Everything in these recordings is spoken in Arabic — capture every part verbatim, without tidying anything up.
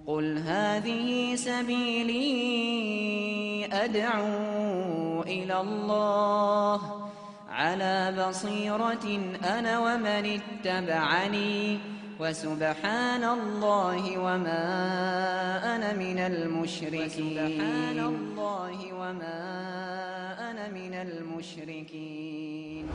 قل هذه سبيلي أدعو إلى الله على بصيرة أنا ومن اتبعني وسبحان الله وما أنا من المشركين وسبحان الله وما أنا من المشركين.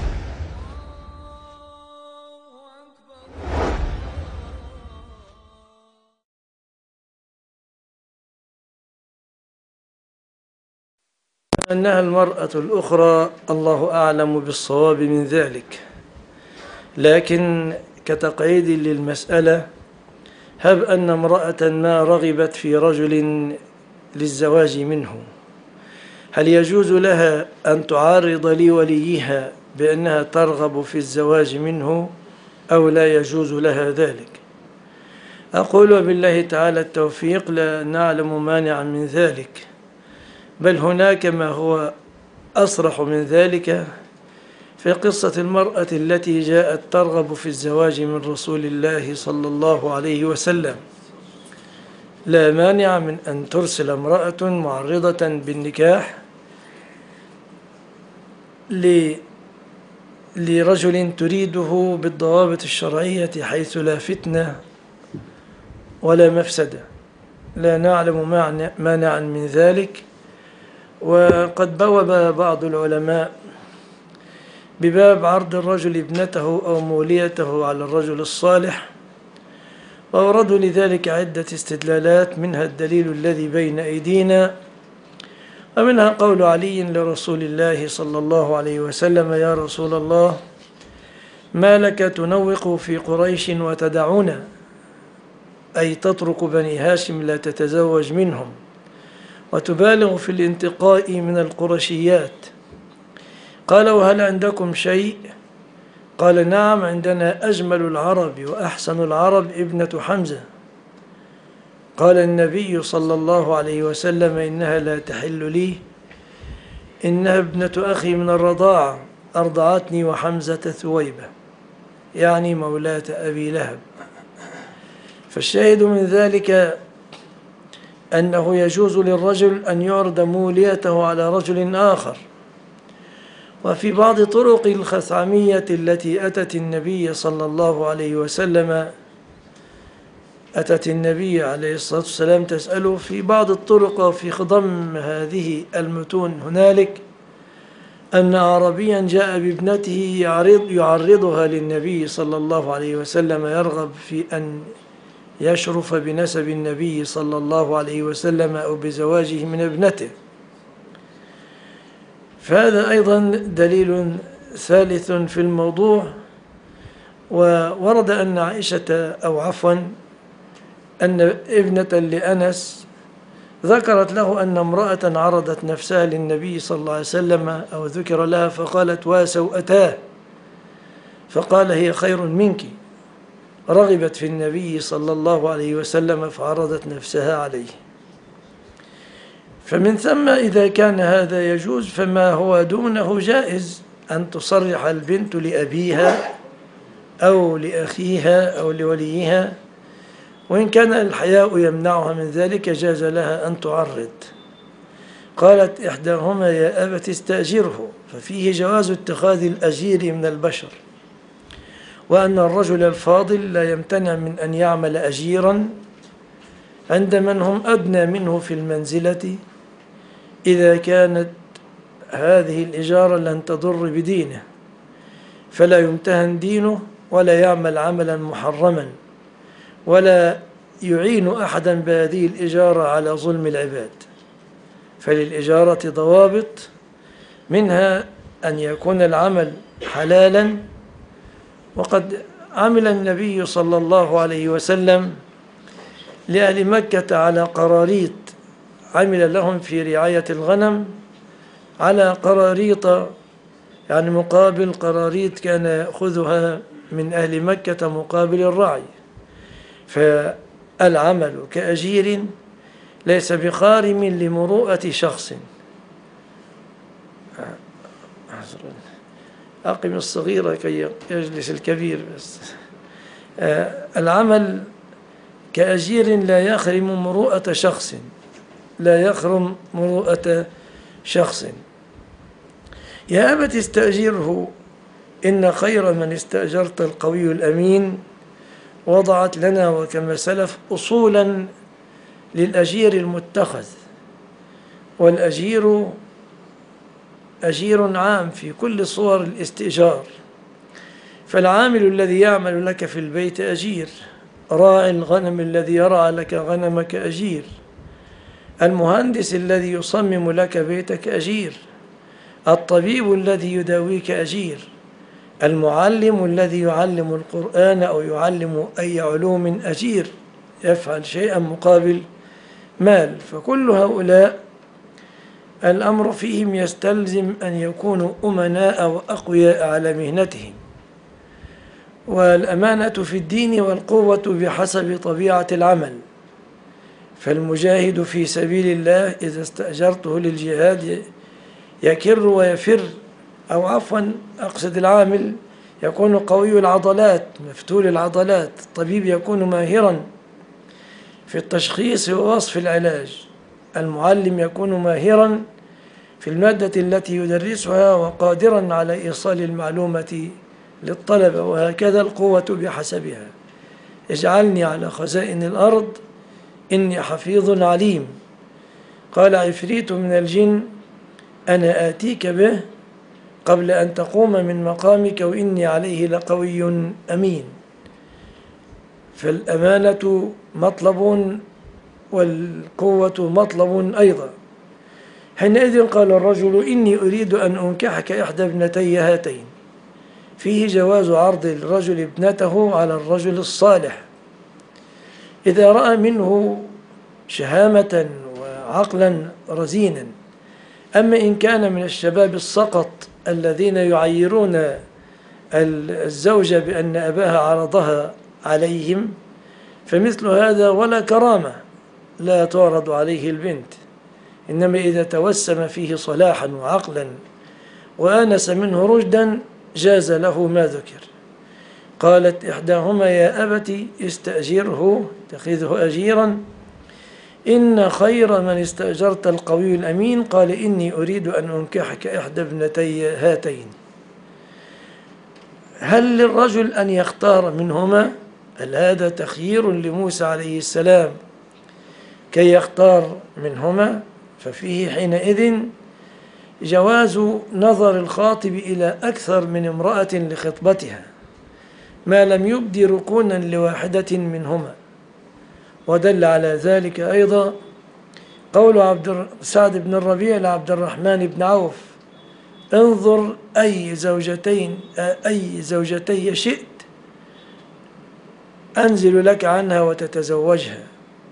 أنها المرأة الأخرى الله أعلم بالصواب من ذلك، لكن كتقعيد للمسألة هب أن امرأة ما رغبت في رجل للزواج منه، هل يجوز لها أن تعارض لوليها بأنها ترغب في الزواج منه أو لا يجوز لها ذلك؟ أقول بالله تعالى التوفيق لا نعلم مانعا من ذلك، بل هناك ما هو أصرح من ذلك في قصة المرأة التي جاءت ترغب في الزواج من رسول الله صلى الله عليه وسلم. لا مانع من أن ترسل امرأة معرضة بالنكاح لرجل تريده بالضوابط الشرعية حيث لا فتنة ولا مفسدة، لا نعلم مانعا من ذلك. وقد بوب بعض العلماء بباب عرض الرجل ابنته أو موليته على الرجل الصالح، وأوردوا لذلك عدة استدلالات، منها الدليل الذي بين أيدينا، ومنها قول علي لرسول الله صلى الله عليه وسلم: يا رسول الله، ما لك تنوق في قريش وتدعونا، أي تترك بني هاشم لا تتزوج منهم وتبالغ في الانتقاء من القرشيات. قال: وهل عندكم شيء؟ قال: نعم، عندنا أجمل العرب وأحسن العرب ابنة حمزة. قال النبي صلى الله عليه وسلم: إنها لا تحل لي، إنها ابنة أخي من الرضاعة، أرضعتني وحمزة ثويبة، يعني مولاة أبي لهب. فالشاهد من ذلك أنه يجوز للرجل أن يعرض موليته على رجل آخر. وفي بعض طرق الخثعمية التي أتت النبي صلى الله عليه وسلم أتت النبي عليه الصلاة والسلام تسأله في بعض الطرق وفي خضم هذه المتون هنالك أن أعرابيا جاء بابنته يعرض يعرضها للنبي صلى الله عليه وسلم، يرغب في أن يشرف بنسب النبي صلى الله عليه وسلم أو بزواجه من ابنته. فهذا أيضا دليل ثالث في الموضوع. وورد أن عائشة أو عفوا أن ابنة لأنس ذكرت له أن امرأة عرضت نفسها للنبي صلى الله عليه وسلم أو ذكر لها فقالت: وسوءتاه، فقال: هي خير منك، رغبت في النبي صلى الله عليه وسلم فعرضت نفسها عليه. فمن ثم إذا كان هذا يجوز فما هو دونه جائز، أن تصرح البنت لأبيها أو لأخيها أو لوليها، وإن كان الحياء يمنعها من ذلك جاز لها أن تعرض. قالت إحداهما: يا أبت استأجره، ففيه جواز اتخاذ الأجير من البشر، وأن الرجل الفاضل لا يمتنع من أن يعمل أجيرا عند من هم أدنى منه في المنزلة إذا كانت هذه الإجارة لن تضر بدينه، فلا يمتهن دينه ولا يعمل عملا محرما ولا يعين أحدا بهذه الإجارة على ظلم العباد. فللإجارة ضوابط، منها أن يكون العمل حلالا. وقد عمل النبي صلى الله عليه وسلم لأهل مكة على قراريط، عمل لهم في رعاية الغنم على قراريط، يعني مقابل قراريط كان يأخذها من أهل مكة مقابل الرعي. فالعمل كأجير ليس بخارم لمروءة شخص. أقم الصغير كي يجلس الكبير. بس العمل كأجير لا يخرم مروءة شخص لا يخرم مروءة شخص. يا أبت استأجره إن خير من استأجرت القوي الأمين. وضعت لنا وكما سلف أصولا للأجير المتخذ، والأجير أجير عام في كل صور الاستئجار، فالعامل الذي يعمل لك في البيت أجير، راعي الغنم الذي يرعى لك غنمك أجير، المهندس الذي يصمم لك بيتك أجير، الطبيب الذي يداويك أجير، المعلم الذي يعلم القرآن أو يعلم أي علوم أجير، يفعل شيئا مقابل مال. فكل هؤلاء الأمر فيهم يستلزم أن يكونوا أمناء وأقوياء على مهنتهم. والأمانة في الدين والقوة بحسب طبيعة العمل. فالمجاهد في سبيل الله إذا استأجرته للجهاد يكر ويفر، أو عفوا أقصد العامل يكون قوي العضلات مفتول العضلات، الطبيب يكون ماهرا في التشخيص ووصف العلاج، المعلم يكون ماهرا في المادة التي يدرسها وقادرا على إيصال المعلومة للطلبة، وهكذا القوة بحسبها. اجعلني على خزائن الأرض إني حفيظ عليم. قال عفريت من الجن أنا آتيك به قبل أن تقوم من مقامك وإني عليه لقوي أمين. فالأمانة مطلب والقوة مطلب أيضا. حينئذ قال الرجل إني أريد أن أنكحك إحدى ابنتي هاتين. فيه جواز عرض الرجل ابنته على الرجل الصالح إذا رأى منه شهامة وعقلا رزينا. أما إن كان من الشباب السقط الذين يعيرون الزوجة بأن أباها عرضها عليهم، فمثل هذا ولا كرامة لا تعرض عليه البنت. إنما إذا توسم فيه صلاحا وعقلا وآنس منه رشدا جاز له ما ذكر. قالت إحداهما يا أبت استأجره اتخذه أجيرا إن خير من استأجرت القوي الأمين. قال إني أريد أن أنكحك إحدى ابنتي هاتين. هل للرجل أن يختار منهما؟ هل هذا تخيير لموسى عليه السلام كي يختار منهما؟ ففيه حينئذ جواز نظر الخاطب إلى أكثر من امرأة لخطبتها ما لم يبدي ركونا لواحدة منهما. ودل على ذلك أيضا قول عبد سعد بن الربيع لعبد الرحمن بن عوف انظر أي زوجتين أي زوجتي شئت أنزل لك عنها وتتزوجها.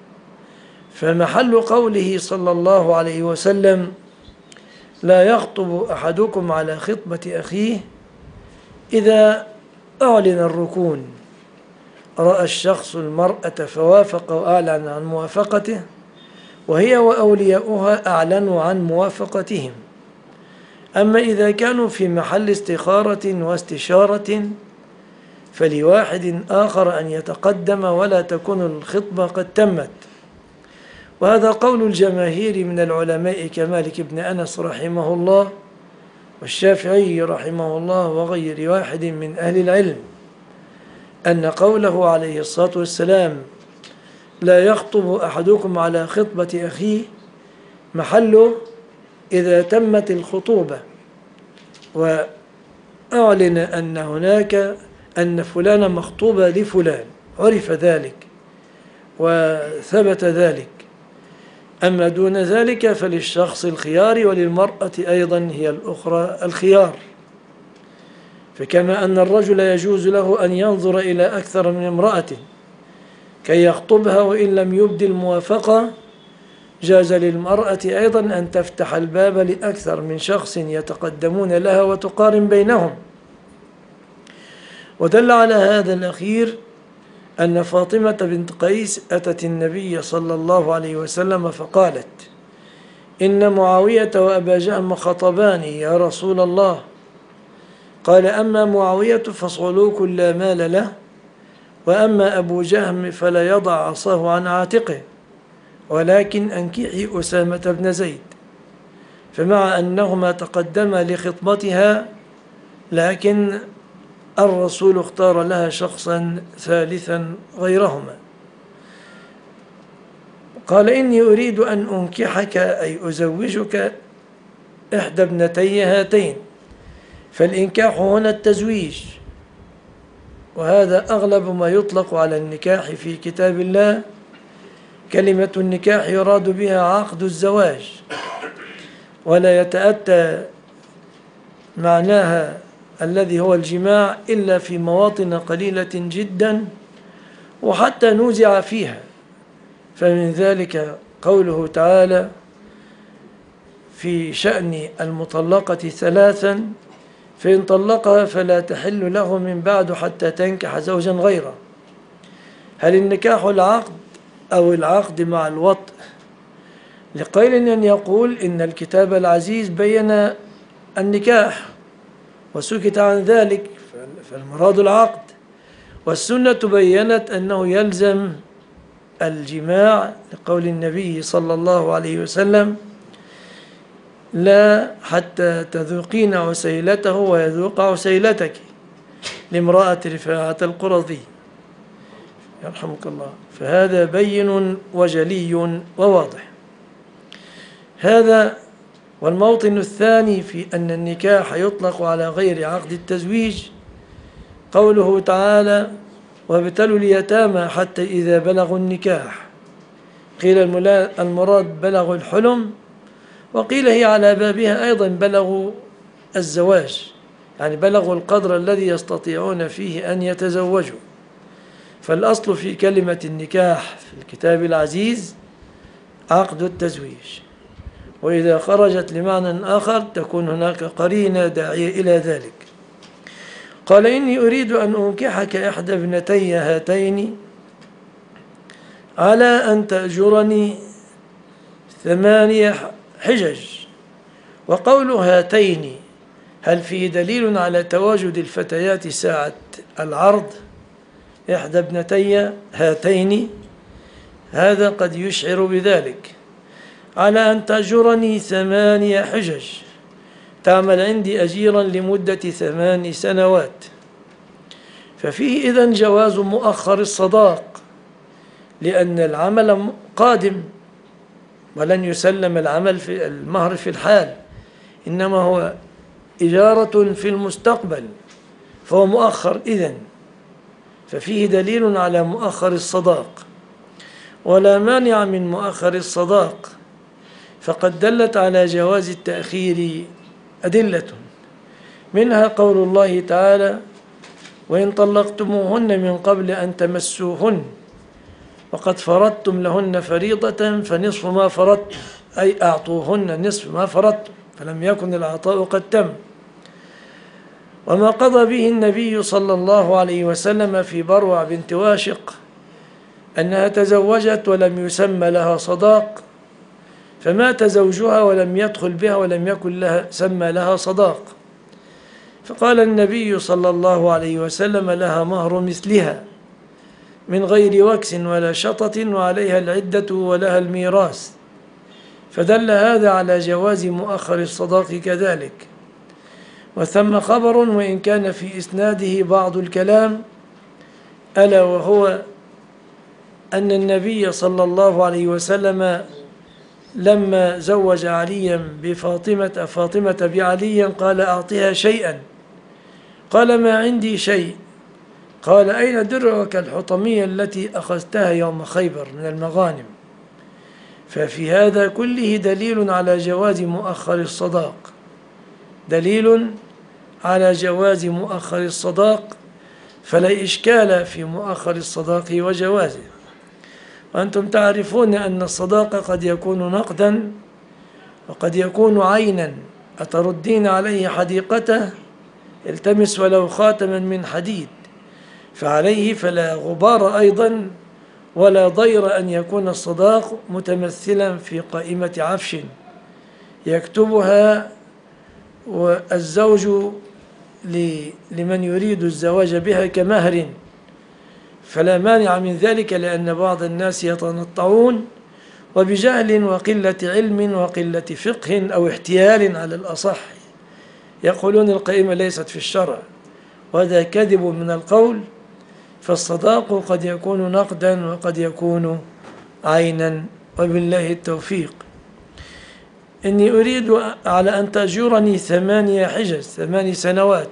فمحل قوله صلى الله عليه وسلم لا يخطب أحدكم على خطبة أخيه إذا أعلن الركون، رأى الشخص المرأة فوافق وأعلن عن موافقته وهي وأولياؤها أعلنوا عن موافقتهم. أما إذا كانوا في محل استخارة واستشارة فلواحد آخر أن يتقدم ولا تكون الخطبة قد تمت. وهذا قول الجماهير من العلماء كمالك بن أنس رحمه الله والشافعي رحمه الله وغير واحد من أهل العلم، أن قوله عليه الصلاة والسلام لا يخطب أحدكم على خطبة أخيه محله إذا تمت الخطوبة وأعلن أن هناك أن فلان مخطوبة لفلان، عرف ذلك وثبت ذلك. أما دون ذلك فللشخص الخيار وللمرأة أيضا هي الأخرى الخيار. فكما أن الرجل يجوز له أن ينظر إلى أكثر من امرأة كي يخطبها وإن لم يبدي الموافقة، جاز للمرأة أيضا أن تفتح الباب لأكثر من شخص يتقدمون لها وتقارن بينهم. ودل على هذا الأخير أن فاطمة بنت قيس أتت النبي صلى الله عليه وسلم فقالت إن معاوية وأبا جهم خطباني يا رسول الله. قال أما معاوية فصعلوك لا مال له وأما أبو جهم فلا يضع عصاه عن عاتقه، ولكن أنكحي أسامة بن زيد. فمع أنهما تقدما لخطبتها، لكن الرسول اختار لها شخصا ثالثا غيرهما. قال إني أريد أن أنكحك أي أزوجك إحدى ابنتي هاتين. فالإنكاح هنا التزويج، وهذا أغلب ما يطلق على النكاح في كتاب الله. كلمة النكاح يراد بها عقد الزواج، ولا يتأتى معناها الذي هو الجماع إلا في مواطن قليلة جدا، وحتى نوزع فيها. فمن ذلك قوله تعالى في شأن المطلقة ثلاثا: فإن طلقها فلا تحل له من بعد حتى تنكح زوجا غيره. هل النكاح العقد أو العقد مع الوطء؟ لقيل أن يقول إن الكتاب العزيز بين النكاح وسكت عن ذلك، فالمراد العقد، والسنة بيّنت أنه يلزم الجماع لقول النبي صلى الله عليه وسلم: لا حتى تذوقين عسيلته ويذوق عسيلتك، لامرأة رفاعة القرظي يرحمك الله. فهذا بين وجلي وواضح. هذا. والموطن الثاني في أن النكاح يطلق على غير عقد التزويج قوله تعالى: وابتلوا اليتامى حتى إذا بلغوا النكاح. قيل المراد بلغوا الحلم، وقيل هي على بابها أيضا بلغوا الزواج، يعني بلغوا القدر الذي يستطيعون فيه أن يتزوجوا. فالأصل في كلمة النكاح في الكتاب العزيز عقد التزويج، وإذا خرجت لمعنى آخر تكون هناك قرينة داعية إلى ذلك. قال إني أريد أن أنكحك إحدى ابنتي هاتين على أن تأجرني ثمانية حجج. وقول هاتين هل فيه دليل على تواجد الفتيات ساعة العرض؟ إحدى ابنتي هاتين، هذا قد يشعر بذلك. على أن تأجرني ثمانية حجج، تعمل عندي أجيرا لمدة ثمان سنوات. ففيه إذن جواز مؤخر الصداق، لأن العمل قادم ولن يسلم العمل في المهر في الحال، إنما هو إجارة في المستقبل، فهو مؤخر إذن. ففيه دليل على مؤخر الصداق، ولا مانع من مؤخر الصداق، فقد دلت على جواز التأخير أدلة، منها قول الله تعالى: وإن طلقتموهن من قبل أن تمسوهن وقد فرضتم لهن فريضة فنصف ما فرضتم، أي أعطوهن نصف ما فرضتم، فلم يكن العطاء قد تم. وما قضى به النبي صلى الله عليه وسلم في بروع بنت واشق أنها تزوجت ولم يسمى لها صداق، فمات زوجها ولم يدخل بها ولم يكن لها سمى لها صداق، فقال النبي صلى الله عليه وسلم: لها مهر مثلها من غير وكس ولا شطط، وعليها العدة ولها الميراث. فدل هذا على جواز مؤخر الصداق كذلك. وثم خبر وإن كان في إسناده بعض الكلام، ألا وهو أن النبي صلى الله عليه وسلم لما زوج عليا بفاطمة فاطمة بعلي قال: أعطيها شيئا. قال: ما عندي شيء. قال: أين درعك الحطمية التي أخذتها يوم خيبر من المغانم؟ ففي هذا كله دليل على جواز مؤخر الصداق، دليل على جواز مؤخر الصداق، فلا إشكال في مؤخر الصداق وجوازه. وأنتم تعرفون أن الصداق قد يكون نقدا وقد يكون عينا. أتردين عليه حديقته؟ التمس ولو خاتما من حديد. فعليه فلا غبار أيضا ولا ضير أن يكون الصداق متمثلا في قائمة عفش يكتبها والزوج لمن يريد الزواج بها كمهر، فلا مانع من ذلك، لأن بعض الناس يتنطعون وبجهل وقلة علم وقلة فقه أو احتيال على الأصح يقولون القائمة ليست في الشرع، وهذا كذب من القول. فالصداق قد يكون نقدا وقد يكون عينا، وبالله التوفيق. إني أريد على أن تأجرني ثمانية حجج، ثماني سنوات.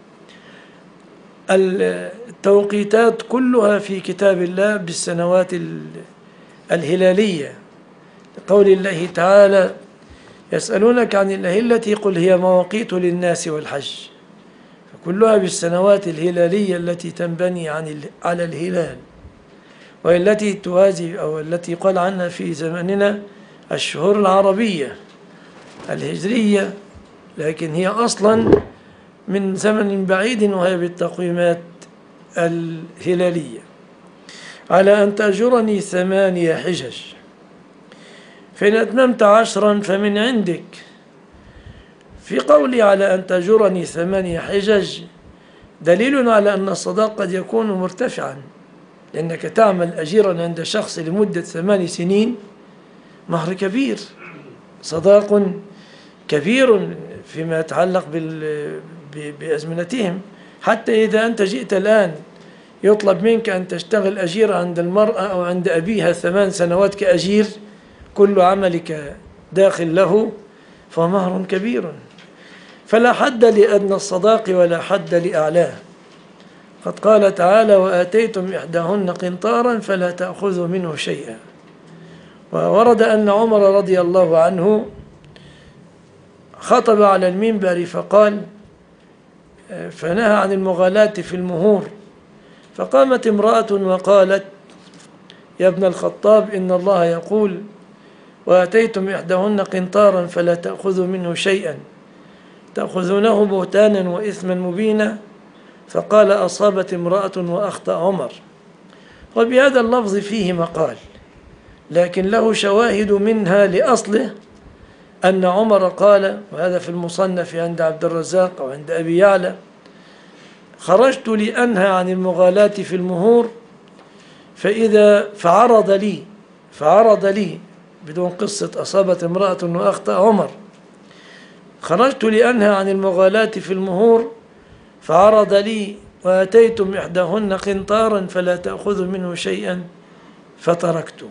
التوقيتات كلها في كتاب الله بالسنوات الهلالية، قول الله تعالى: يسألونك عن الأهلة قل هي مواقيت للناس والحج، فكلها بالسنوات الهلالية التي تنبني عن على الهلال، والتي توازي أو التي قال عنها في زماننا الشهور العربية الهجرية، لكن هي أصلا من زمن بعيد وهي بالتقويمات الهلالية. على أن تأجرني ثمانية حجج، فإن أتممت عشرا فمن عندك. في قولي على أن تأجرني ثمانية حجج دليل على أن الصداق قد يكون مرتفعا، لأنك تعمل أجيرا عند شخص لمدة ثمان سنين، مهر كبير، صداق كبير فيما يتعلق بأزمنتهم. حتى إذا أنت جئت الآن يطلب منك أن تشتغل أجير عند المرأة أو عند أبيها ثمان سنوات كأجير، كل عملك داخل له، فمهر كبير. فلا حد لأدنى الصداق ولا حد لأعلاه. قد قال تعالى: وآتيتم إحداهن قنطارا فلا تأخذوا منه شيئا. وورد أن عمر رضي الله عنه خطب على المنبر فقال، فنهى عن المغالاة في المهور، فقامت امرأة وقالت: يا ابن الخطاب، إن الله يقول: وآتيتم إحداهن قنطارا فلا تأخذوا منه شيئا، تأخذونه بهتانا وإثما مبينا. فقال: أصابت امرأة وأخطأ عمر. وبهذا اللفظ فيه مقال، لكن له شواهد منها لأصله، أن عمر قال، وهذا في المصنف عند عبد الرزاق أو عند أبي يعلى: خرجت لأنهى عن المغالاة في المهور، فإذا فعرض لي فعرض لي بدون قصة أصابت امرأة وأخطأ عمر، خرجت لأنهى عن المغالاة في المهور فعرض لي وآتيتم إحداهن قنطارا فلا تأخذوا منه شيئا فتركت.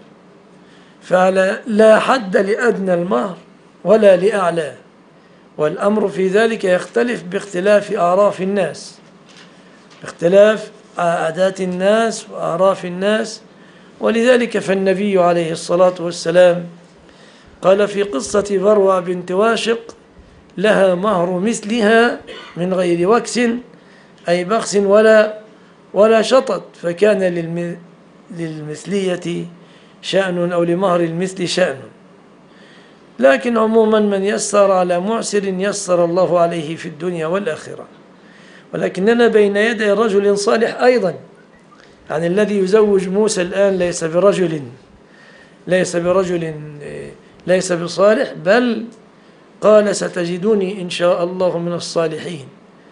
فلا حد لأدنى المهر ولا لأعلى، والأمر في ذلك يختلف باختلاف أعراف الناس، باختلاف عادات الناس وأعراف الناس. ولذلك فالنبي عليه الصلاة والسلام قال في قصة بروع بنت واشق: لها مهر مثلها من غير وكس، أي بخس ولا ولا شطط، فكان للمثلية شأن أو لمهر المثل شأن. لكن عموما من يسر على معسر يسر الله عليه في الدنيا والآخرة. ولكننا بين يدي رجل صالح أيضا، يعني الذي يزوج موسى الآن ليس برجل ليس برجل ليس بصالح، بل قال: ستجدوني إن شاء الله من الصالحين.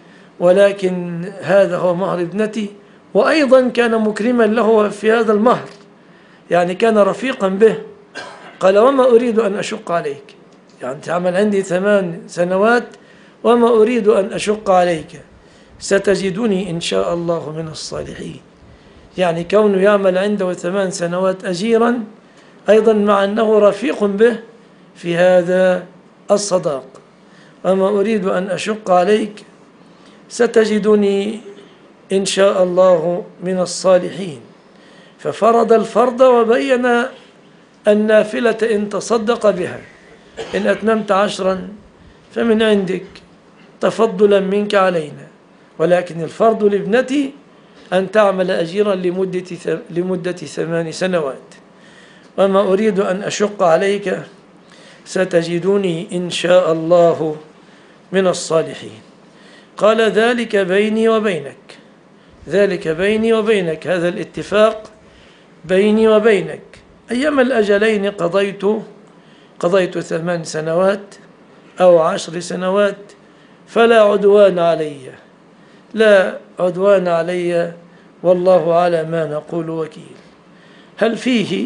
ولكن هذا هو مهر ابنتي، وأيضا كان مكرما له في هذا المهر، يعني كان رفيقا به. قال: وما أريد أن أشق عليك، يعني تعمل عندي ثمان سنوات وما أريد أن أشق عليك، ستجدني إن شاء الله من الصالحين. يعني كونه يعمل عنده ثمان سنوات أجيرا أيضا مع أنه رفيق به في هذا الصداق. وما أريد أن أشق عليك، ستجدني إن شاء الله من الصالحين. ففرض الفرض وبين النافلة إن تصدق بها. إن أتممت عشرا فمن عندك تفضلا منك علينا، ولكن الفرض لابنتي أن تعمل أجيرا لمدة لمدة ثمان سنوات. وما أريد أن أشق عليك، ستجدني إن شاء الله من الصالحين. قال: ذلك بيني وبينك، ذلك بيني وبينك، هذا الاتفاق بيني وبينك. أيما الأجلين قضيت قضيت ثمان سنوات أو عشر سنوات فلا عدوان علي، لا عدوان علي والله على ما نقول وكيل. هل فيه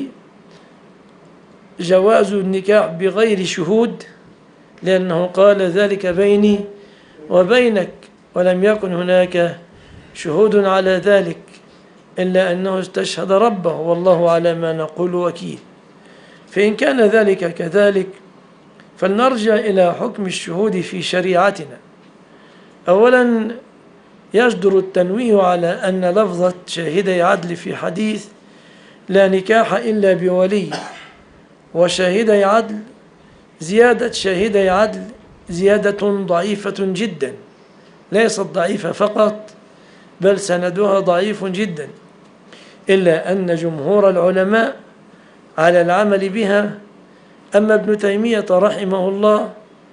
جواز النكاح بغير شهود؟ لأنه قال ذلك بيني وبينك، ولم يكن هناك شهود على ذلك إلا أنه استشهد ربه، والله على ما نقول وكيل. فإن كان ذلك كذلك فلنرجع إلى حكم الشهود في شريعتنا. أولا، يجدر التنويه على أن لفظة شاهدي عدل في حديث لا نكاح إلا بولي وشاهدي عدل، زيادة شاهدي عدل زيادة ضعيفة جدا، ليست ضعيفة فقط بل سندها ضعيف جدا، إلا أن جمهور العلماء على العمل بها. أما ابن تيمية رحمه الله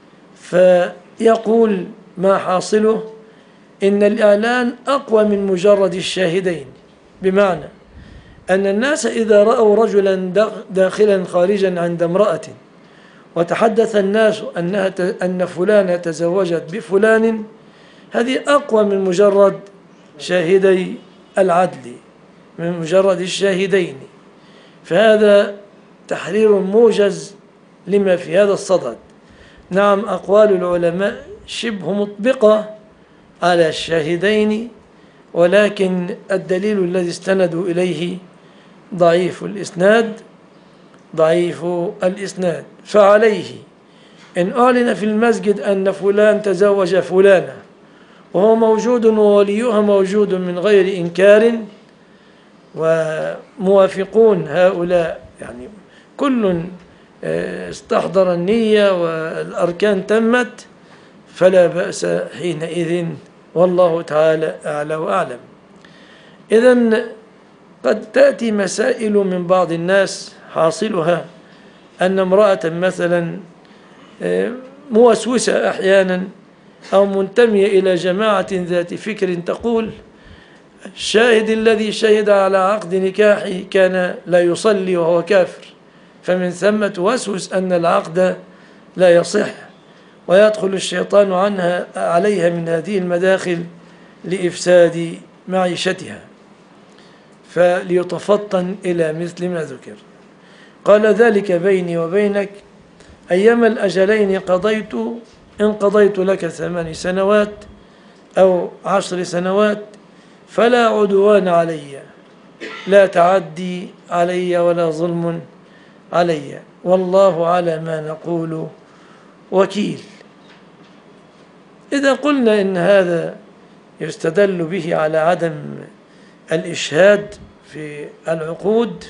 فيقول ما حاصله إن الإعلان أقوى من مجرد الشاهدين، بمعنى أن الناس إذا رأوا رجلا داخلا خارجا عند امرأة وتحدث الناس أنها أن فلانة تزوجت بفلان، هذه أقوى من مجرد شاهدي العدل، من مجرد الشاهدين. فهذا تحرير موجز لما في هذا الصدد. نعم، أقوال العلماء شبه مطبقة على الشاهدين، ولكن الدليل الذي استندوا إليه ضعيف الإسناد ضعيف الإسناد. فعليه إن أعلن في المسجد أن فلان تزوج فلانة وهو موجود ووليها موجود من غير إنكار، وموافقون هؤلاء يعني كل استحضر النية والأركان تمت، فلا بأس حينئذ، والله تعالى أعلى وأعلم. إذن قد تأتي مسائل من بعض الناس حاصلها أن امرأة مثلا موسوسة أحيانا أو منتمية إلى جماعة ذات فكر تقول الشاهد الذي شهد على عقد نكاحي كان لا يصلي وهو كافر، فمن ثم توسوس أن العقد لا يصح، ويدخل الشيطان عنها عليها من هذه المداخل لإفساد معيشتها، فليتفطن إلى مثل ما ذكر. قال ذلك بيني وبينك أيما الأجلين قضيت، إن قضيت لك ثمان سنوات أو عشر سنوات فلا عدوان علي، لا تعدي علي ولا ظلم علي، والله على ما نقول وكيل. إذا قلنا إن هذا يستدل به على عدم الإشهاد في العقود،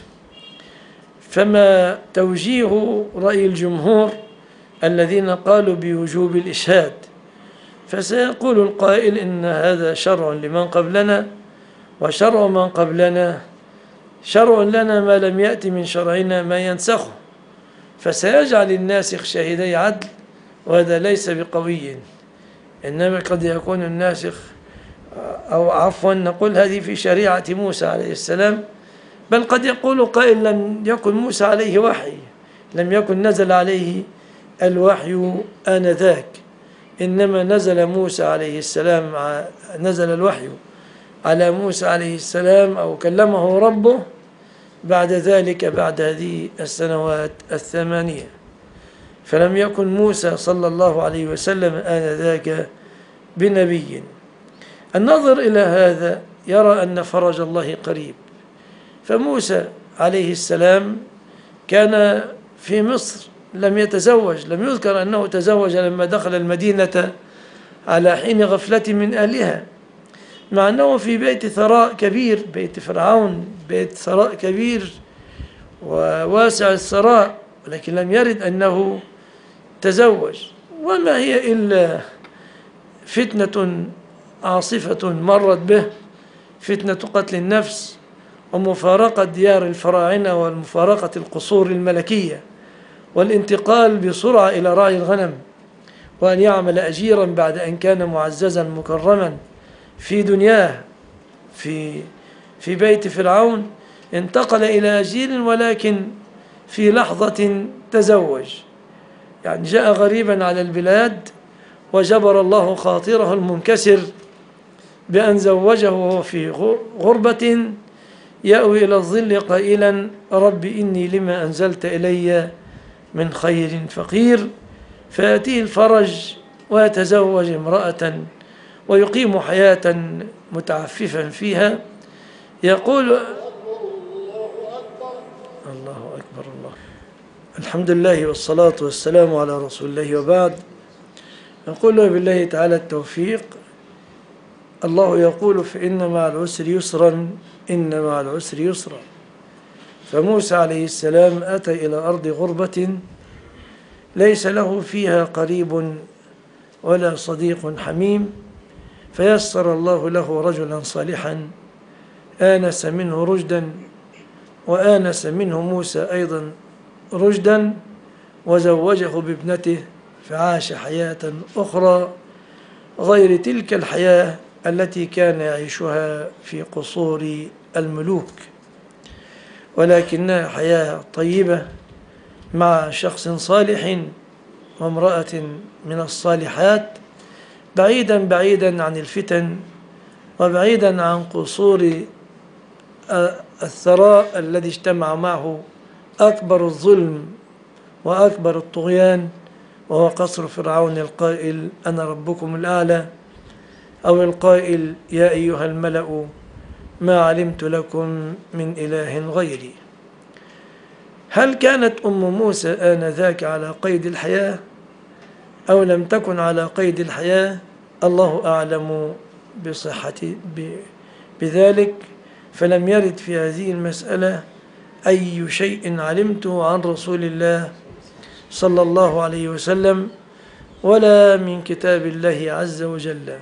فما توجيه رأي الجمهور الذين قالوا بوجوب الإشهاد؟ فسيقول القائل إن هذا شرع لمن قبلنا، وشرع من قبلنا شرع لنا ما لم يأتي من شرعنا ما ينسخه، فسيجعل الناسخ شاهدي عدل، وهذا ليس بقوي. إنما قد يكون الناسخ، أو عفوا نقول هذه في شريعة موسى عليه السلام، بل قد يقول قائل لم يكن موسى عليه وحي، لم يكن نزل عليه الوحي آنذاك، إنما نزل موسى عليه السلام نزل الوحي على موسى عليه السلام أو كلمه ربه بعد ذلك، بعد هذه السنوات الثمانية، فلم يكن موسى صلى الله عليه وسلم آنذاك بنبي. النظر إلى هذا يرى أن فرج الله قريب، فموسى عليه السلام كان في مصر لم يتزوج، لم يذكر أنه تزوج لما دخل المدينة على حين غفلة من أهلها، مع أنه في بيت ثراء كبير، بيت فرعون بيت ثراء كبير وواسع الثراء، ولكن لم يرد أنه تزوج. وما هي إلا فتنة عاصفة مرت به، فتنة قتل النفس ومفارقة ديار الفراعنة والمفارقة القصور الملكية والانتقال بسرعة إلى راعي الغنم، وأن يعمل أجيرا بعد أن كان معززا مكرما في دنياه في في بيت فرعون، انتقل إلى أجير ولكن في لحظة تزوج، يعني جاء غريبا على البلاد وجبر الله خاطره المنكسر بأن زوجه وهو في غربة يأوي إلى الظل قائلا رب إني لما أنزلت إلي من خير فقير، فيأتيه الفرج ويتزوج امرأة ويقيم حياة متعففا فيها. يقول الله أكبر الله الحمد لله والصلاة والسلام على رسول الله وبعد. يقول بالله تعالى التوفيق. الله يقول فإن مع العسر يسرا إن مع العسر يسرا. فموسى عليه السلام أتى إلى أرض غربة ليس له فيها قريب ولا صديق حميم، فيسر الله له رجلا صالحا آنس منه رشدا وآنس منه موسى أيضا رشدا وزوجه بابنته، فعاش حياة أخرى غير تلك الحياة التي كان يعيشها في قصور الملوك، ولكنها حياة طيبة مع شخص صالح وامرأة من الصالحات، بعيدا بعيدا عن الفتن وبعيدا عن قصور الثراء الذي اجتمع معه أكبر الظلم وأكبر الطغيان، وهو قصر فرعون القائل أنا ربكم الأعلى، أو القائل يا أيها الملأ ما علمت لكم من إله غيري. هل كانت أم موسى آنذاك على قيد الحياة أو لم تكن على قيد الحياة؟ الله أعلم بصحة بذلك، فلم يرد في هذه المسألة أي شيء علمته عن رسول الله صلى الله عليه وسلم ولا من كتاب الله عز وجل.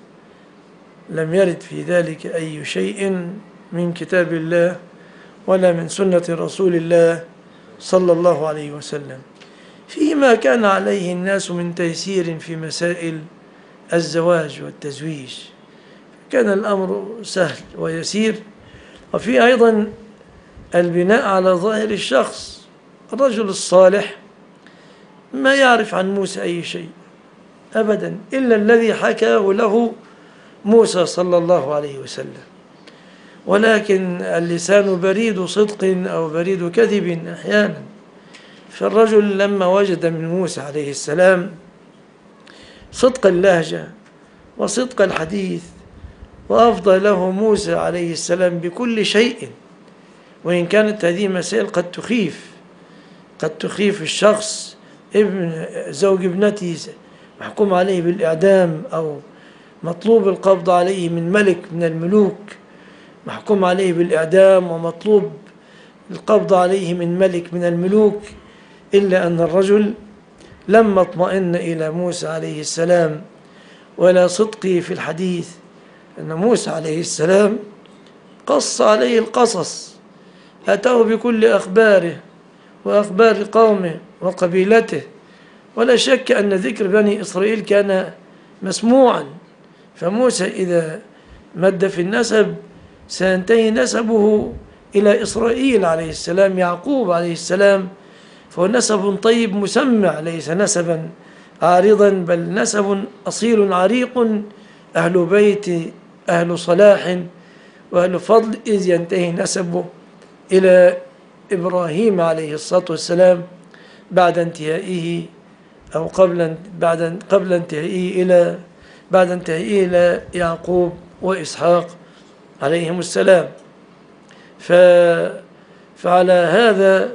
لم يرد في ذلك أي شيء من كتاب الله ولا من سنة رسول الله صلى الله عليه وسلم فيما كان عليه الناس من تيسير في مسائل الزواج والتزويج. كان الأمر سهل ويسير. وفي أيضا البناء على ظاهر الشخص. الرجل الصالح ما يعرف عن موسى أي شيء أبدا إلا الذي حكاه له موسى صلى الله عليه وسلم، ولكن اللسان بريد صدق أو بريد كذب أحيانا. فالرجل لما وجد من موسى عليه السلام صدق اللهجة وصدق الحديث وأفضى له موسى عليه السلام بكل شيء، وإن كانت هذه مسائل قد تخيف قد تخيف الشخص. ابن زوج ابنته محكوم عليه بالإعدام أو مطلوب القبض عليه من ملك من الملوك، محكوم عليه بالإعدام ومطلوب القبض عليه من ملك من الملوك، إلا أن الرجل لما اطمئن إلى موسى عليه السلام ولا صدقه في الحديث، أن موسى عليه السلام قص عليه القصص، أتاه بكل أخباره وأخبار قومه وقبيلته، ولا شك أن ذكر بني إسرائيل كان مسموعا. فموسى إذا مد في النسب سينتهي نسبه إلى إسرائيل عليه السلام، يعقوب عليه السلام، فهو نسب طيب مسمع، ليس نسبا عارضا، بل نسب أصيل عريق، أهل بيت أهل صلاح وأهل فضل، إذ ينتهي نسبه إلى إبراهيم عليه الصلاة والسلام بعد انتهائه أو قبل بعد قبل انتهائه إلى بعد انتهائه إلى يعقوب وإسحاق عليهم السلام. ف فعلى هذا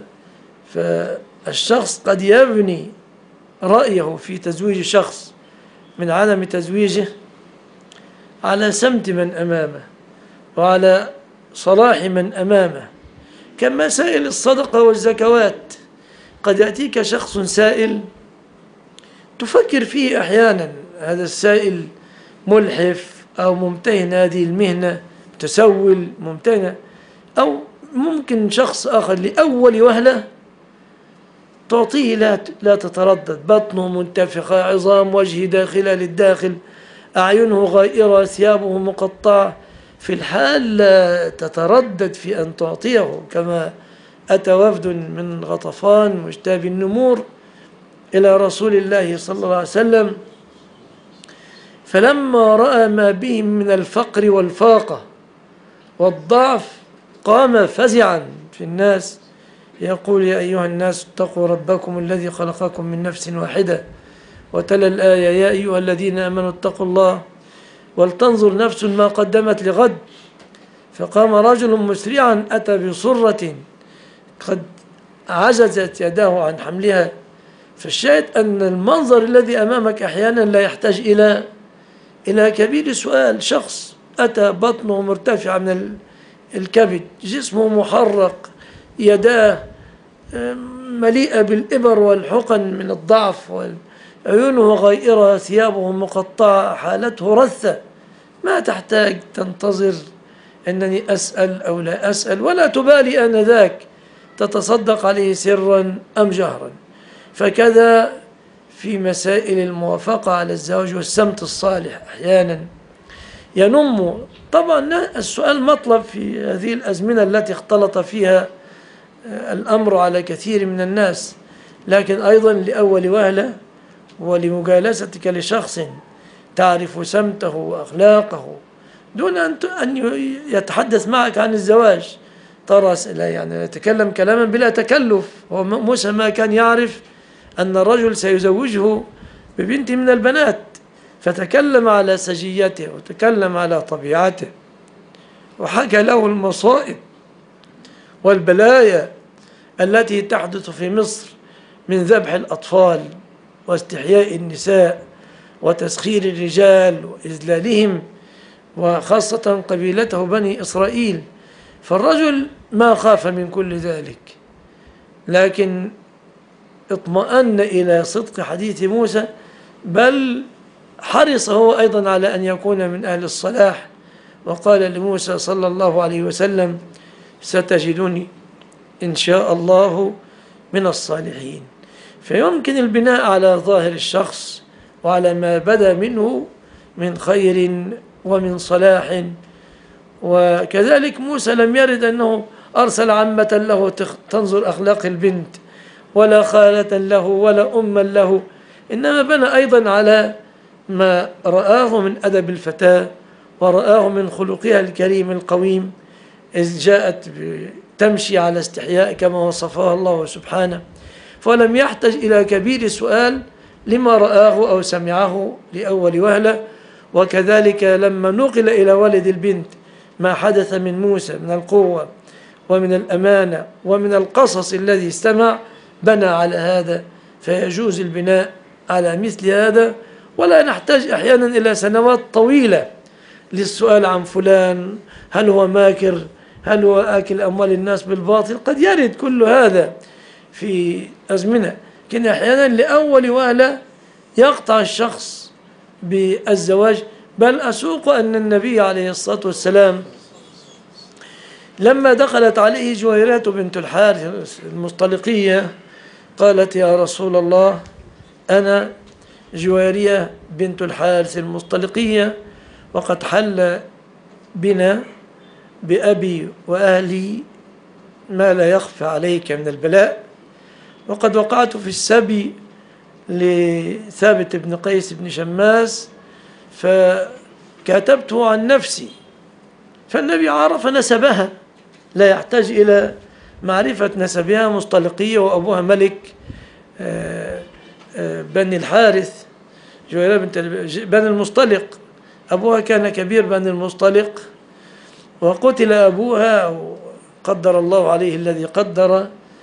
فالشخص قد يبني رأيه في تزويج شخص من عدم تزويجه على سمت من أمامه وعلى صلاح من أمامه، كمسائل الصدقة والزكوات. قد يأتيك شخص سائل تفكر فيه أحيانا هذا السائل ملحف أو ممتهن هذه المهنة، متسول ممتهن، أو ممكن شخص آخر لأول وهلة تعطيه لا لا تتردد، بطنه منتفخة، عظام وجهه داخلة للداخل، أعينه غائرة، ثيابه مقطعة، في الحال لا تتردد في أن تعطيه. كما أتى وفد من غطفان مجتاب النمور إلى رسول الله صلى الله عليه وسلم، فلما رأى ما بهم من الفقر والفاقة والضعف قام فزعا في الناس يقول: يا أيها الناس اتقوا ربكم الذي خلقكم من نفس واحدة، وتلا الآية: يا أيها الذين آمنوا اتقوا الله ولتنظر نفس ما قدمت لغد. فقام رجل مسرعا أتى بصرة قد عجزت يداه عن حملها. فالشاهد أن المنظر الذي أمامك أحيانا لا يحتاج إلى إلى كبير سؤال. شخص أتى بطنه مرتفعة من الكبد، جسمه محرق، يداه مليئة بالإبر والحقن من الضعف، عيونه غائرة، ثيابه مقطعة، حالته رثة. ما تحتاج تنتظر أنني أسأل أو لا أسأل، ولا تبالي آنذاك تتصدق عليه سرا أم جهرا. فكذا في مسائل الموافقة على الزواج والسمت الصالح أحيانا ينم. طبعا السؤال مطلب في هذه الأزمنة التي اختلط فيها الأمر على كثير من الناس، لكن أيضا لأول وهلة ولمجالستك لشخص تعرف سمته وأخلاقه دون أن يتحدث معك عن الزواج، ترى يعني يتكلم كلاما بلا تكلف. وموسى ما كان يعرف أن الرجل سيزوجه ببنت من البنات، فتكلم على سجيته وتكلم على طبيعته وحكى له المصائب والبلايا التي تحدث في مصر من ذبح الأطفال واستحياء النساء وتسخير الرجال وإذلالهم، وخاصة قبيلته بني إسرائيل. فالرجل ما خاف من كل ذلك، لكن اطمأن إلى صدق حديث موسى، بل حرص هو أيضا على أن يكون من أهل الصلاح، وقال لموسى صلى الله عليه وسلم: ستجدني إن شاء الله من الصالحين. فيمكن البناء على ظاهر الشخص وعلى ما بدا منه من خير ومن صلاح. وكذلك موسى لم يرد أنه أرسل عمة له تنظر أخلاق البنت، ولا خالة له ولا أما له، إنما بنى أيضا على ما رآه من أدب الفتاة ورآه من خلقها الكريم القويم، إذ جاءت تمشي على استحياء كما وصفها الله سبحانه. فلم يحتج إلى كبير سؤال لما رآه أو سمعه لأول وهلة. وكذلك لما نقل إلى والد البنت ما حدث من موسى من القوة ومن الأمانة ومن القصص الذي استمع، بنى على هذا. فيجوز البناء على مثل هذا، ولا نحتاج أحيانا إلى سنوات طويلة للسؤال عن فلان، هل هو ماكر، هل هو آكل أموال الناس بالباطل. قد يرد كل هذا في أزمنة، لكن أحيانا لأول وهلة يقطع الشخص بالزواج. بل أسوق أن النبي عليه الصلاة والسلام لما دخلت عليه جويرية بنت الحارث المصطلقية قالت: يا رسول الله، أنا جويرية بنت الحارث المصطلقية، وقد حل بنا بأبي وأهلي ما لا يخفى عليك من البلاء، وقد وقعت في السبي لثابت بن قيس بن شماس فكاتبته عن نفسي. فالنبي عرف نسبها، لا يحتاج إلى معرفة نسبها، مصطلقية وأبوها ملك بني الحارث، جويرية بنت بني المصطلق. أبوها كان كبير بني المصطلق، وقتل أبوها، قدر الله عليه الذي قدر،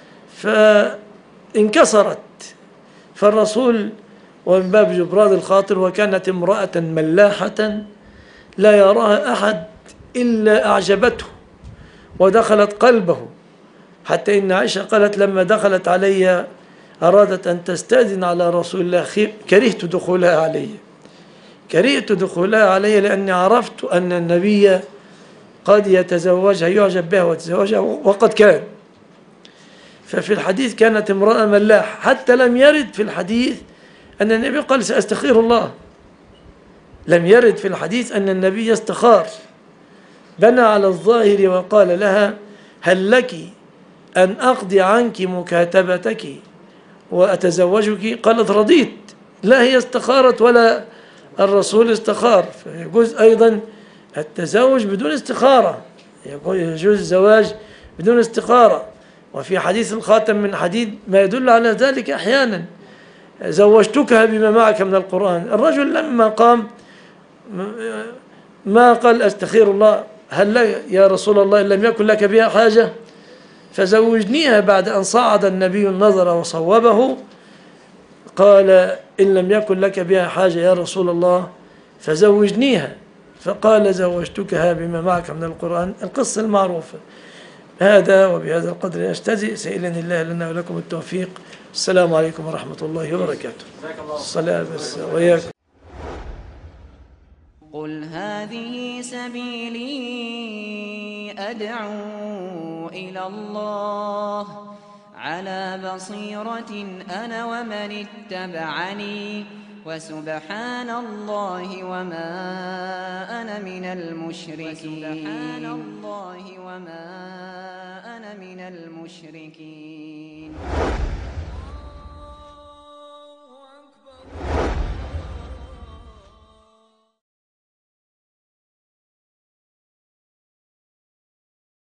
فانكسرت. فالرسول ومن باب جبران الخاطر، وكانت امرأة ملاحة لا يراها أحد إلا أعجبته ودخلت قلبه، حتى إن عائشة قالت: لما دخلت علي أرادت أن تستأذن على رسول الله، كرهت دخولها علي كرهت دخولها علي لأني عرفت أن النبي قد يتزوجها، يعجب بها وتزوجها، وقد كان. ففي الحديث كانت امرأة ملاح، حتى لم يرد في الحديث أن النبي قال: سأستخير الله. لم يرد في الحديث أن النبي يستخار، بنى على الظاهر وقال لها: هل لك أن أقضي عنك مكاتبتك وأتزوجك؟ قالت: رضيت. لا هي استخارت ولا الرسول استخار، فيجوز أيضا التزوج بدون استخارة، يجوز الزواج بدون استخارة. وفي حديث الخاتم من حديد ما يدل على ذلك أحيانا. زوجتكها بما معك من القرآن، الرجل لما قام ما قال أستخير الله، هل لك يا رسول الله إن لم يكن لك بها حاجة فزوجنيها، بعد أن صعد النبي النظر وصوبه قال إن لم يكن لك بها حاجة يا رسول الله فزوجنيها، فقال زوجتكها بما معك من القرآن، القصة المعروفة. هذا وبهذا القدر نجتزئ، سائلا الله لنا ولكم التوفيق. السلام عليكم ورحمة الله وبركاته. الصلاة بس وإياكم. قل هذه سبيلي أدعو إلى الله على بصيرة أنا ومن اتبعني وسبحان الله وما أنا من المشركين. سبحان الله وما أنا من المشركين.